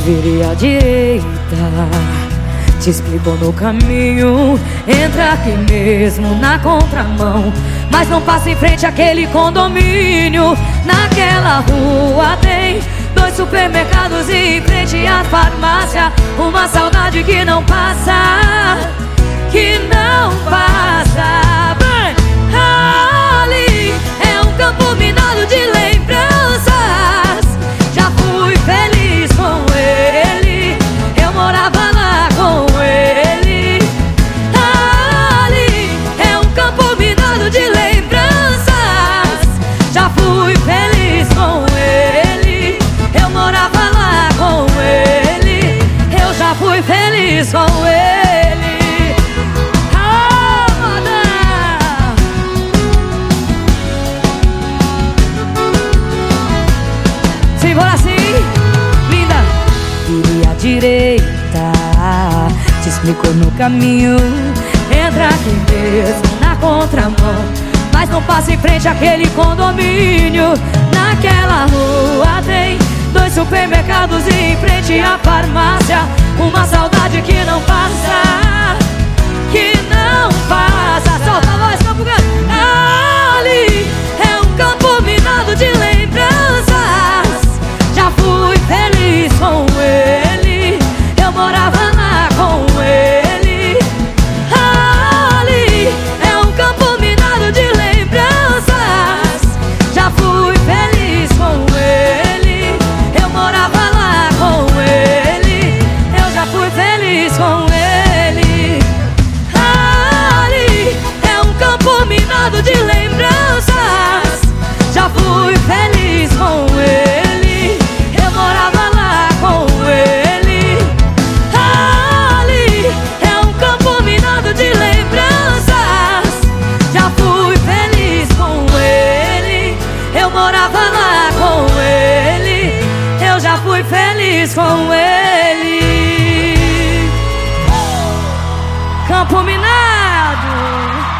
vire à direita, te explico no caminho. Entra aqui mesmo na contramão, mas não passa em frente àquele condomínio. Naquela rua tem 2 supermercados e em frente à farmácia uma saudade que não passa, que não passa. Ali é um campo minado de lembranças. Já fui feliz com ele, eu morava lá com ele. Ali é um campo minado de lembranças. Já fui feliz com ele, eu morava lá com ele. Eu já fui feliz com ele. Se for assim, linda, vire à direita, te explico no caminho. Entra aqui mesmo na contramão, mas não passa em frente àquele condomínio. Naquela rua tem 2 supermercados e em frente à farmácia uma saudade que não passa, que não passa. Solta a voz, Campo Grande. Ali é um campo minado de lembranças. Já fui feliz com ele, eu morava lá com ele. Ali é um campo minado de lembranças. Já fui feliz com ele, eu morava lá com ele. Eu já fui feliz com ele. Ali é um campo minado de lembranças. Já fui feliz com ele, eu morava lá com ele. Ali é um campo minado de lembranças. Já fui feliz com ele, eu morava lá com ele. Eu já fui feliz com ele. Campo Minado.